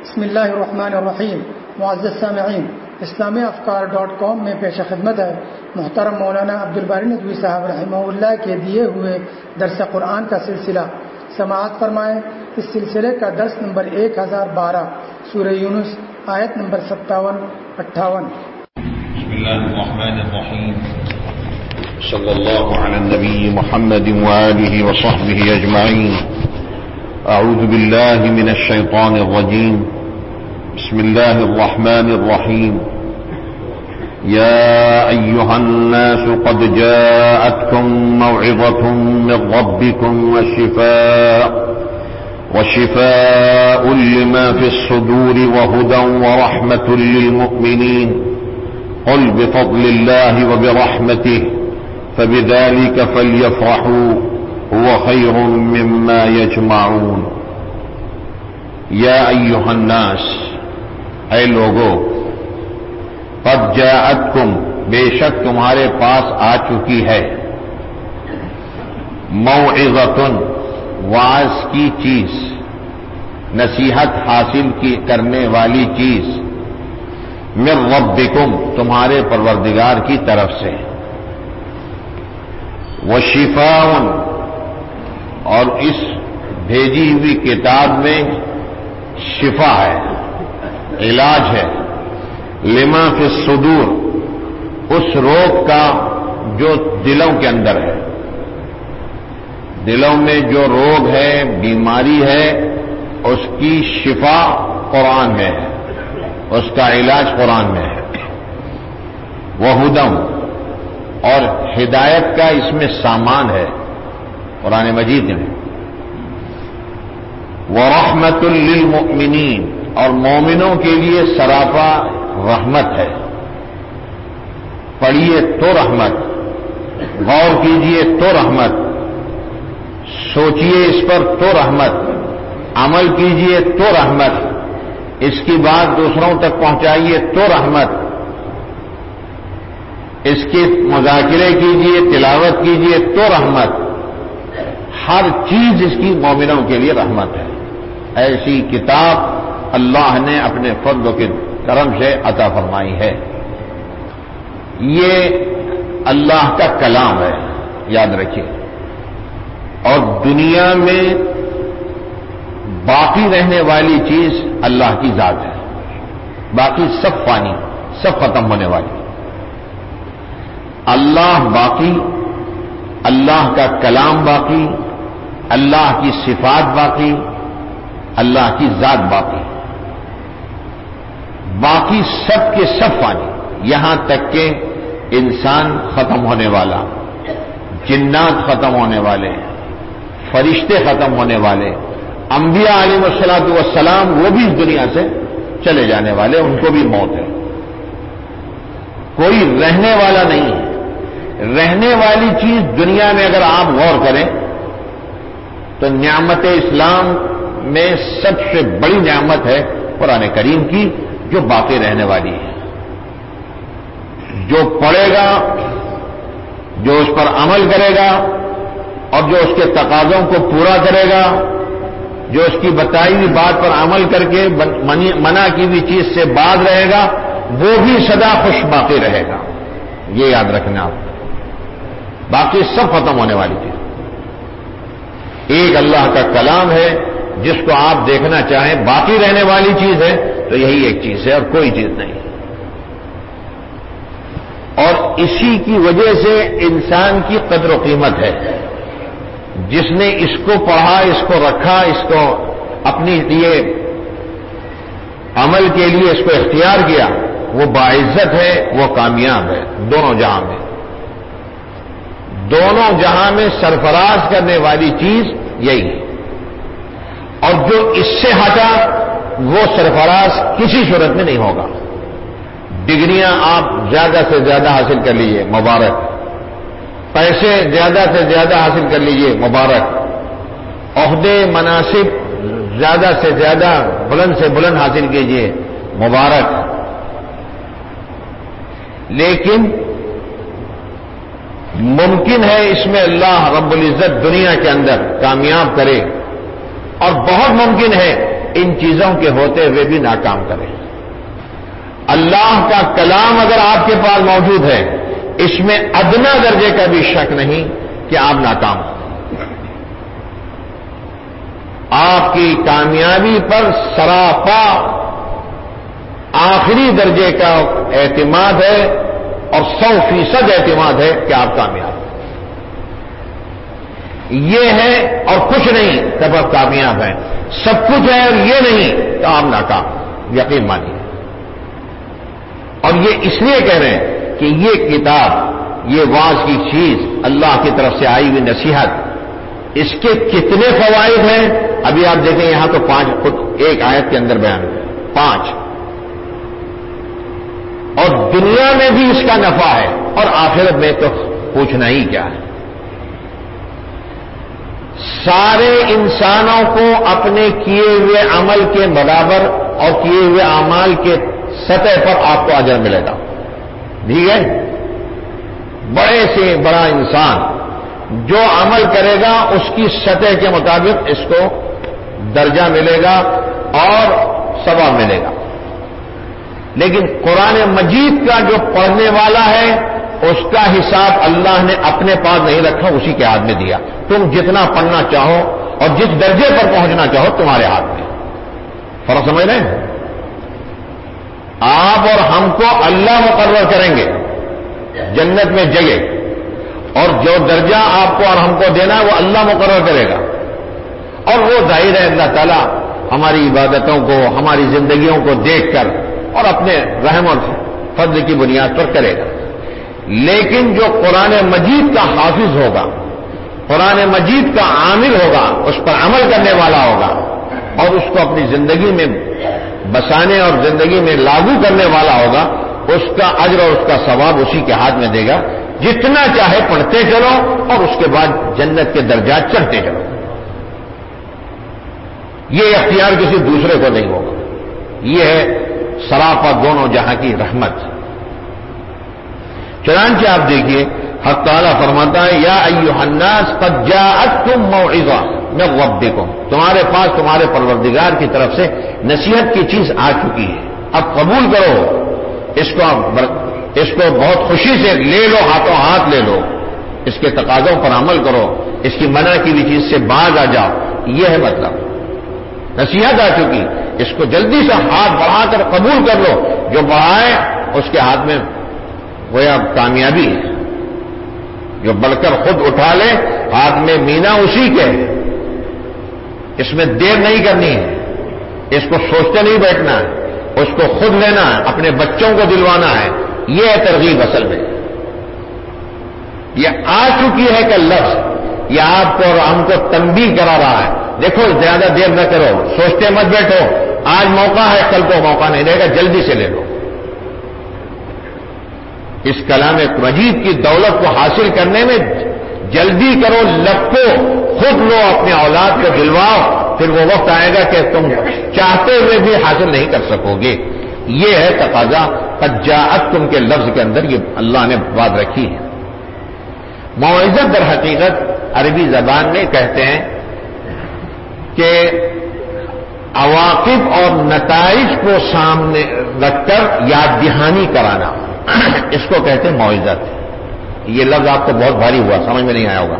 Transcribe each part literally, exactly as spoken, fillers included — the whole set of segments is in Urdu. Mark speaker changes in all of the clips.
Speaker 1: بسم اللہ الرحمن الرحیم. معزز سامعین، اسلامی افکار ڈاٹ کام میں پیش خدمت ہے محترم مولانا عبدالباری ندوی صاحب رحمہ اللہ کے دیے ہوئے درس قرآن کا سلسلہ. سماعت فرمائیں. اس سلسلے کا درس نمبر ایک ہزار بارہ، سورہ یونس، آیت نمبر ستاون اٹھاون.
Speaker 2: بسم اللہ الرحمن الرحیم. صلی اللہ علی النبی محمد وآلہ وصحبہ اجمعین. اعوذ باللہ من الشیطان الرجیم. بسم اللہ الرحمن الرحیم. يا أيها الناس قد جاءتكم موعظة من ربكم وشفاء وشفاء لما في الصدور وهدى ورحمة للمؤمنين. قل بفضل الله وبرحمته فبذلك فليفرحوا هو خير مما يجمعون. يا أيها الناس، اے لوگو، قد جاءتکم، بے شک تمہارے پاس آ چکی ہے، موعظۃ، واعظ کی چیز، نصیحت حاصل کی کرنے والی چیز، من ربکم، تمہارے پروردگار کی طرف سے، وشفاء، اور اس بھیجی ہوئی کتاب میں شفا ہے، علاج ہے، لما فی الصدور، اس روگ کا جو دلوں کے اندر ہے، دلوں میں جو روگ ہے، بیماری ہے، اس کی شفا قرآن میں ہے، اس کا علاج قرآن میں ہے. وہدم، اور ہدایت کا اس میں سامان ہے قرآن مجید میں. ورحمۃ للمؤمنین، اور مومنوں کے لیے سراپا رحمت ہے. پڑھیے تو رحمت، غور کیجئے تو رحمت، سوچئے اس پر تو رحمت، عمل کیجئے تو رحمت، اس کی بات دوسروں تک پہنچائیے تو رحمت، اس کے مذاکرے کیجئے، تلاوت کیجئے تو رحمت. ہر چیز اس کی مومنوں کے لیے رحمت ہے. ایسی کتاب اللہ نے اپنے فضل کے کرم سے عطا فرمائی ہے. یہ اللہ کا کلام ہے، یاد رکھیے. اور دنیا میں باقی رہنے والی چیز اللہ کی ذات ہے. باقی سب فانی، سب ختم ہونے والی. اللہ باقی، اللہ کا کلام باقی، اللہ کی صفات باقی، اللہ کی ذات باقی. باقی سب کے سب فانی، یہاں تک کہ انسان ختم ہونے والا، جنات ختم ہونے والے، فرشتے ختم ہونے والے، انبیاء علیہ الصلوۃ والسلام وہ بھی اس دنیا سے چلے جانے والے، ان کو بھی موت ہے. کوئی رہنے والا نہیں ہے. رہنے والی چیز دنیا میں اگر آپ غور کریں تو نعمت اسلام میں سب سے بڑی نعمت ہے قرآن کریم کی، جو باقی رہنے والی ہے. جو پڑھے گا، جو اس پر عمل کرے گا، اور جو اس کے تقاضوں کو پورا کرے گا، جو اس کی بتائی ہوئی بات پر عمل کر کے منع کی ہوئی چیز سے باز رہے گا، وہ بھی سدا خوش باقی رہے گا. یہ یاد رکھنا آپ. باقی سب ختم ہونے والی چیز ایک اللہ کا کلام ہے، جس کو آپ دیکھنا چاہیں باقی رہنے والی چیز ہے تو یہی ایک چیز ہے اور کوئی چیز نہیں. اور اسی کی وجہ سے انسان کی قدر و قیمت ہے. جس نے اس کو پڑھا، اس کو رکھا، اس کو اپنے لیے عمل کے لیے اس کو اختیار کیا، وہ باعزت ہے، وہ کامیاب ہے دونوں جہاں میں. دونوں جہاں میں سرفراز کرنے والی چیز یہی ہے. اور جو اس سے ہٹا وہ سرفراز کسی صورت میں نہیں ہوگا. ڈگریاں آپ زیادہ سے زیادہ حاصل کر لیجئے، مبارک. پیسے زیادہ سے زیادہ حاصل کر لیجئے، مبارک. عہدے، مناصب زیادہ سے زیادہ بلند سے بلند حاصل کیجئے، مبارک. لیکن ممکن ہے اس میں اللہ رب العزت دنیا کے اندر کامیاب کرے، اور بہت ممکن ہے ان چیزوں کے ہوتے ہوئے بھی ناکام کریں۔ اللہ کا کلام اگر آپ کے پاس موجود ہے، اس میں ادنا درجے کا بھی شک نہیں کہ آپ ناکام ہیں۔ آپ کی کامیابی پر سراپا آخری درجے کا اعتماد ہے اور سو فیصد اعتماد ہے کہ آپ کامیاب ہیں۔ یہ ہے اور کچھ نہیں تب آپ کامیاب ہیں، سب کچھ ہے اور یہ نہیں تو آپ ناکام، یقین مانیے۔ اور یہ اس لیے کہہ رہے ہیں کہ یہ کتاب، یہ واعظ کی چیز، اللہ کی طرف سے آئی ہوئی نصیحت، اس کے کتنے فوائد ہیں؟ ابھی آپ دیکھیں یہاں تو پانچ خود ایک آیت کے اندر بیان ہوئے، پانچ۔ اور دنیا میں بھی اس کا نفع ہے اور آخرت میں تو پوچھنا ہی کیا ہے۔ سارے انسانوں کو اپنے کیے ہوئے عمل کے برابر اور کیے ہوئے اعمال کے سطح پر آپ کو اجر ملے گا، ٹھیک ہے؟ بڑے سے بڑا انسان جو عمل کرے گا اس کی سطح کے مطابق اس کو درجہ ملے گا اور ثواب ملے گا۔ لیکن قرآن مجید کا جو پڑھنے والا ہے اس کا حساب اللہ نے اپنے پاس نہیں رکھا، اسی کے ہاتھ میں دیا۔ تم جتنا پڑھنا چاہو اور جس درجے پر پہنچنا چاہو تمہارے ہاتھ میں۔ فرق سمجھ رہے ہیں؟ آپ اور ہم کو اللہ مقرر کریں گے جنت میں جگہ، اور جو درجہ آپ کو اور ہم کو دینا ہے وہ اللہ مقرر کرے گا، اور وہ ظاہر ہے اللہ تعالیٰ ہماری عبادتوں کو، ہماری زندگیوں کو دیکھ کر اور اپنے رحم اور فضل کی بنیاد پر کرے گا۔ لیکن جو قرآن مجید کا حافظ ہوگا، قرآن مجید کا عامل ہوگا، اس پر عمل کرنے والا ہوگا اور اس کو اپنی زندگی میں بسانے اور زندگی میں لاگو کرنے والا ہوگا، اس کا اجر اور اس کا ثواب اسی کے ہاتھ میں دے گا۔ جتنا چاہے پڑھتے چلو اور اس کے بعد جنت کے درجات چڑھتے چلو۔ یہ اختیار کسی دوسرے کو نہیں ہوگا، یہ ہے سراپا دونوں جہاں کی رحمت۔ چنانچہ آپ دیکھیے حق تعالیٰ فرماتا ہے یا ایھا الناس قد جاءتکم موعظہ من ربکم، تمہارے پاس تمہارے پروردگار کی طرف سے نصیحت کی چیز آ چکی ہے، اب قبول کرو اس کو، اس کو بہت خوشی سے لے لو، ہاتھوں ہاتھ لے لو، اس کے تقاضوں پر عمل کرو، اس کی منع کی ہوئی چیز سے باز آ جاؤ۔ یہ ہے مطلب، نصیحت آ چکی، اس کو جلدی سے ہاتھ بڑھا کر قبول کر لو، جو بڑھائے اس کے ہاتھ میں گویا کامیابی ہے، جو بڑھ کر خود اٹھا لے ہاتھ میں مینا اسی کے ہے۔ اس میں دیر نہیں کرنی ہے، اس کو سوچتے نہیں بیٹھنا ہے، اس کو خود لینا ہے، اپنے بچوں کو دلوانا ہے۔ یہ ہے ترغیب اصل میں، یہ آ چکی ہے کہ لفظ یہ آپ کو اور ہم کو تنبیہ کرا رہا ہے، دیکھو زیادہ دیر نہ کرو، سوچتے مت بیٹھو، آج موقع ہے کل کو موقع نہیں رہے گا، جلدی سے لے لو۔ اس کلام مجید کی دولت کو حاصل کرنے میں جلدی کرو، لپو، خود لو، اپنے اولاد کو دلواؤ، پھر وہ وقت آئے گا کہ تم چاہتے ہوئے بھی حاصل نہیں کر سکو گے۔ یہ ہے تقاضا، قد جاءتکم کے لفظ کے اندر یہ اللہ نے بات رکھی ہے۔ موعظت در حقیقت عربی زبان میں کہتے ہیں کہ عواقب اور نتائج کو سامنے رکھ کر یاد دہانی کرانا، اس کو کہتے ہیں موعظت۔ یہ لفظ آپ کو بہت بھاری ہوا، سمجھ میں نہیں آیا ہوگا۔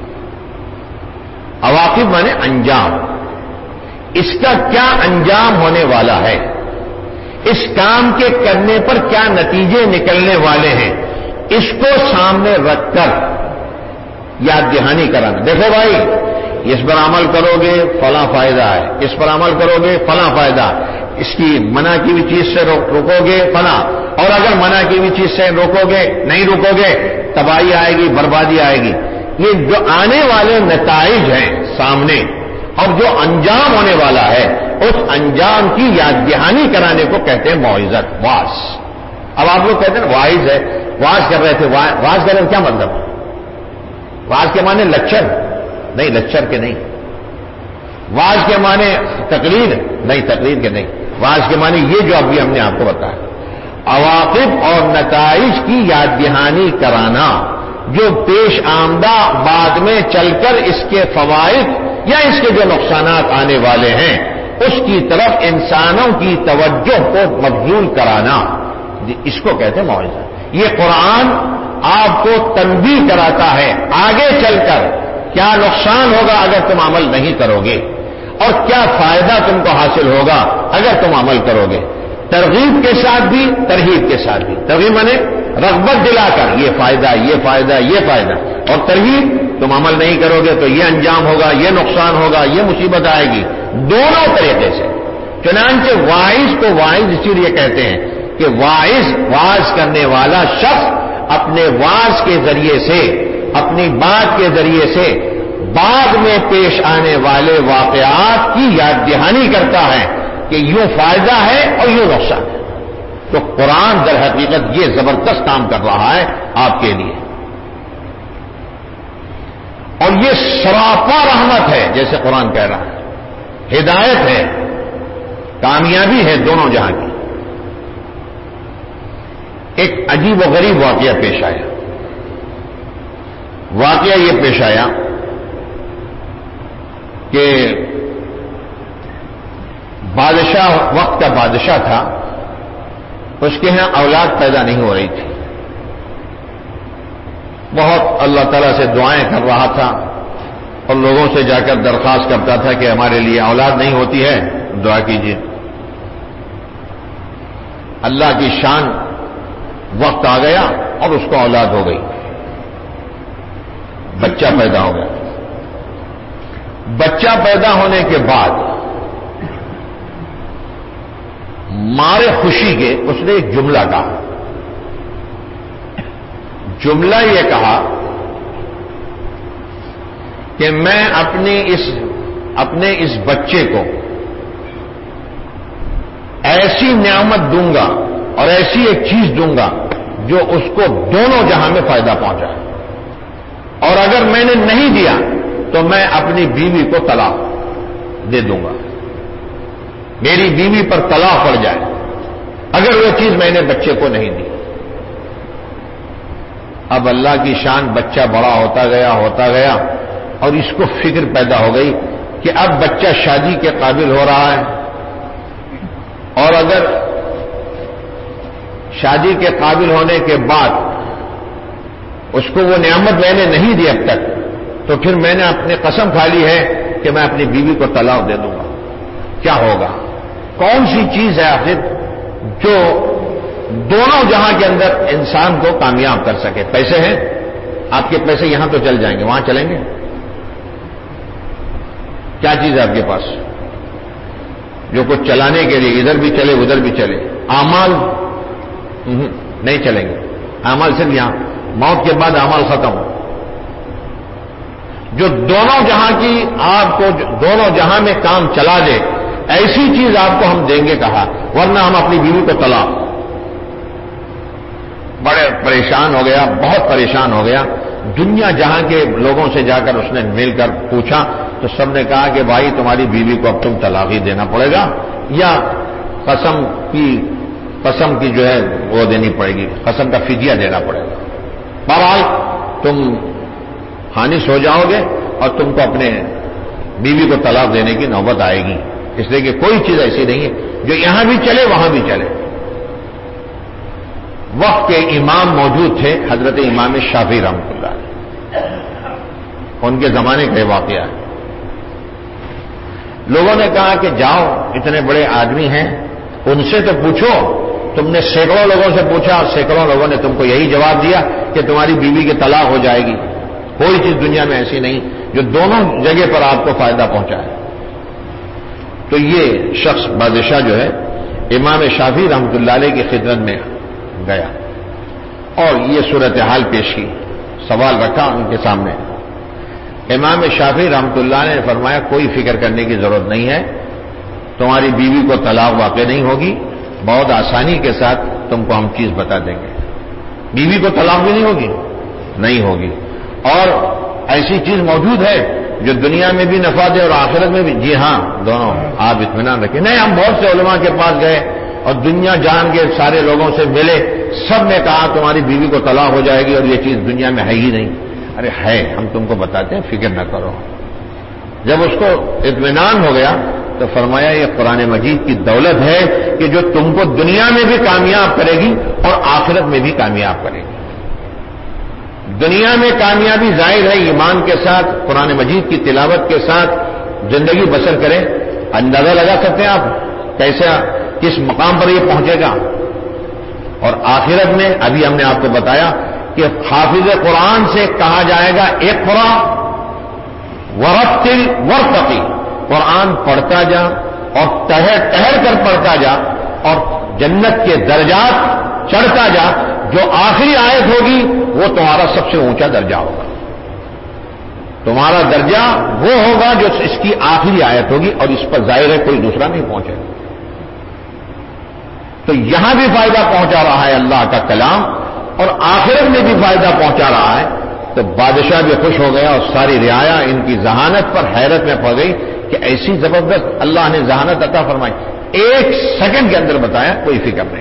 Speaker 2: عواقب مانے انجام، اس کا کیا انجام ہونے والا ہے، اس کام کے کرنے پر کیا نتیجے نکلنے والے ہیں، اس کو سامنے رکھ کر یاد دہانی کرانا۔ دیکھو بھائی، اس پر عمل کرو گے فلاں فائدہ ہے، اس پر عمل کرو گے فلاں فائدہ، اس کی منع کی ہوئی چیز سے روکو گے فلاں، اور اگر منع کی ہوئی چیز سے روکو گے نہیں روکو گے تباہی آئے گی، بربادی آئے گی۔ یہ جو آنے والے نتائج ہیں سامنے اور جو انجام ہونے والا ہے، اس انجام کی یاد دہانی کرانے کو کہتے ہیں موعظت، واعظ۔ اب آپ لوگ کہتے ہیں واعظ ہے، واعظ کر رہے تھے، واعظ کرنے کا کیا مطلب؟ واعظ کے معنی لیکچر نہیں، لیکچر کے نہیں۔ واعظ کے معنی تقریر نہیں، تقریر کے نہیں۔ واعظ کے معنی یہ جو ابھی ہم نے آپ کو بتایا، عواقب اور نتائج کی یاد دہانی کرانا، جو پیش آمدہ بعد میں چل کر اس کے فوائد یا اس کے جو نقصانات آنے والے ہیں اس کی طرف انسانوں کی توجہ کو مبذول کرانا، اس کو کہتے ہیں موعظہ۔ یہ قرآن آپ کو تنبیہ کراتا ہے آگے چل کر کیا نقصان ہوگا اگر تم عمل نہیں کرو گے، اور کیا فائدہ تم کو حاصل ہوگا اگر تم عمل کرو گے، ترغیب کے ساتھ بھی ترہیب کے ساتھ بھی۔ ترغیب مانے رغبت دلا کر یہ فائدہ یہ فائدہ یہ فائدہ، اور ترہیب تم عمل نہیں کرو گے تو یہ انجام ہوگا، یہ نقصان ہوگا، یہ مصیبت آئے گی، دونوں طریقے سے۔ چنانچہ واعظ کو واعظ اسی لیے کہتے ہیں کہ واعظ واعظ کرنے والا شخص اپنے واعظ کے ذریعے سے، اپنی بات کے ذریعے سے بعد میں پیش آنے والے واقعات کی یاد دہانی کرتا ہے کہ یوں فائدہ ہے اور یوں نقصان ہے۔ تو قرآن در حقیقت یہ زبردست کام کر رہا ہے آپ کے لیے، اور یہ سراپا رحمت ہے جیسے قرآن کہہ رہا ہے، ہدایت ہے، کامیابی ہے دونوں جہاں کی۔ ایک عجیب و غریب واقعہ پیش آیا۔ واقعہ یہ پیش آیا کہ بادشاہ، وقت کا بادشاہ تھا، اس کے ہاں اولاد پیدا نہیں ہو رہی تھی، بہت اللہ تعالیٰ سے دعائیں کر رہا تھا اور لوگوں سے جا کر درخواست کرتا تھا کہ ہمارے لیے اولاد نہیں ہوتی ہے، دعا کیجیے۔ اللہ کی شان، وقت آ گیا اور اس کو اولاد ہو گئی، بچہ پیدا ہو گیا۔ بچہ پیدا ہونے کے بعد مارے خوشی کے اس نے ایک جملہ کہا۔ جملہ یہ کہا کہ میں اپنی اس اپنے اس بچے کو ایسی نعمت دوں گا اور ایسی ایک چیز دوں گا جو اس کو دونوں جہاں میں فائدہ پہنچائے، اور اگر میں نے نہیں دیا تو میں اپنی بیوی کو طلاق دے دوں گا، میری بیوی پر طلاق پڑ جائے اگر وہ چیز میں نے بچے کو نہیں دی۔ اب اللہ کی شان، بچہ بڑا ہوتا گیا ہوتا گیا اور اس کو فکر پیدا ہو گئی کہ اب بچہ شادی کے قابل ہو رہا ہے، اور اگر شادی کے قابل ہونے کے بعد اس کو وہ نعمت میں نے نہیں دی اب تک، تو پھر میں نے اپنی قسم کھا لی ہے کہ میں اپنی بیوی کو طلاق دے دوں گا۔ کیا ہوگا؟ کون سی چیز ہے آخر جو دونوں جہاں کے اندر انسان کو کامیاب کر سکے؟ پیسے ہیں، آپ کے پیسے یہاں تو چل جائیں گے، وہاں چلیں گے؟ کیا چیز ہے آپ کے پاس جو کچھ چلانے کے لیے ادھر بھی چلے ادھر بھی چلے؟ اعمال نہیں چلیں گے، اعمال صرف یہاں، موت کے بعد اعمال ختم ہو۔ جو دونوں جہاں کی آپ کو دونوں جہاں میں کام چلا دے، ایسی چیز آپ کو ہم دیں گے کہا، ورنہ ہم اپنی بیوی کو طلاق۔ بڑے پریشان ہو گیا، بہت پریشان ہو گیا۔ دنیا جہاں کے لوگوں سے جا کر اس نے مل کر پوچھا تو سب نے کہا کہ بھائی تمہاری بیوی کو اب تم طلاق ہی دینا پڑے گا، یا قسم کی قسم کی جو ہے وہ دینی پڑے گی، قسم کا فدیہ دینا پڑے گا۔ بہرحال تم خانص ہو جاؤ گے اور تم کو اپنے بیوی کو طلاق دینے کی نوبت آئے گی، اس لیے کہ کوئی چیز ایسی نہیں ہے جو یہاں بھی چلے وہاں بھی چلے۔ وقت کے امام موجود تھے، حضرت امام شافعی رحمۃ اللہ علیہ، ان کے زمانے کا یہ واقعہ ہے۔ لوگوں نے کہا کہ جاؤ، اتنے بڑے آدمی ہیں، ان سے تو پوچھو۔ تم نے سینکڑوں لوگوں سے پوچھا اور سینکڑوں لوگوں نے تم کو یہی جواب دیا کہ تمہاری بیوی کی طلاق ہو جائے گی۔ کوئی چیز دنیا میں ایسی نہیں جو دونوں جگہ پر آپ کو فائدہ پہنچائے۔ تو یہ شخص بادشاہ جو ہے امام شافعی رحمۃ اللہ علیہ کی خدمت میں گیا اور یہ صورتحال پیش کی، سوال رکھا ان کے سامنے۔ امام شافعی رحمۃ اللہ نے فرمایا کوئی فکر کرنے کی ضرورت نہیں ہے، تمہاری بیوی کو طلاق واقع نہیں ہوگی، بہت آسانی کے ساتھ تم کو ہم چیز بتا دیں گے۔ بیوی کو طلاق بھی نہیں ہوگی؟ نہیں ہوگی۔ اور ایسی چیز موجود ہے جو دنیا میں بھی نفع دے اور آخرت میں بھی؟ جی ہاں، دونوں، آپ اطمینان رکھیں۔ نہیں، ہم بہت سے علماء کے پاس گئے اور دنیا جان کے سارے لوگوں سے ملے، سب نے کہا تمہاری بیوی کو طلاق ہو جائے گی اور یہ چیز دنیا میں ہے ہی نہیں۔ ارے ہے، ہم تم کو بتاتے ہیں، فکر نہ کرو۔ جب اس کو اطمینان ہو گیا تو فرمایا یہ قرآن مجید کی دولت ہے کہ جو تم کو دنیا میں بھی کامیاب کرے گی اور آخرت میں بھی کامیاب کرے گی. دنیا میں کامیابی ظاہر ہے ایمان کے ساتھ قرآن مجید کی تلاوت کے ساتھ زندگی بسر کریں. اندازہ لگا سکتے ہیں آپ کیسا کس مقام پر یہ پہنچے گا. اور آخرت میں ابھی ہم نے آپ کو بتایا کہ حافظ قرآن سے کہا جائے گا اقرا ورتل ورتقی، قرآن پڑھتا جا اور ٹہر ٹہر کر پڑھتا جا اور جنت کے درجات چڑھتا جا. جو آخری آیت ہوگی وہ تمہارا سب سے اونچا درجہ ہوگا. تمہارا درجہ وہ ہوگا جو اس کی آخری آیت ہوگی اور اس پر ظاہر ہے کوئی دوسرا نہیں پہنچے گا. تو یہاں بھی فائدہ پہنچا رہا ہے اللہ کا کلام اور آخرت میں بھی فائدہ پہنچا رہا ہے. تو بادشاہ بھی خوش ہو گیا اور ساری رعایا ان کی ذہانت پر حیرت میں پڑ گئی کہ ایسی زبردست اللہ نے ذہانت عطا فرمائی. ایک سیکنڈ کے اندر بتایا، کوئی فکر نہیں.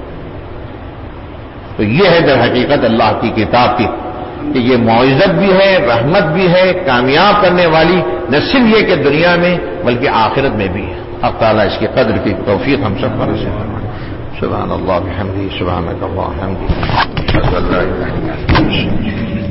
Speaker 2: تو یہ ہے در حقیقت اللہ کی کتاب کی کہ یہ معزت بھی ہے، رحمت بھی ہے، کامیاب کرنے والی نہ صرف یہ کہ دنیا میں بلکہ آخرت میں بھی ہے. اللہ تعالیٰ اس کی قدر کی توفیق ہم سب پر نصیب فرمائے. سبحان اللہ بحمدہ، سبحانک اللہم وبحمدک، اشہد ان لا الہ الا انت.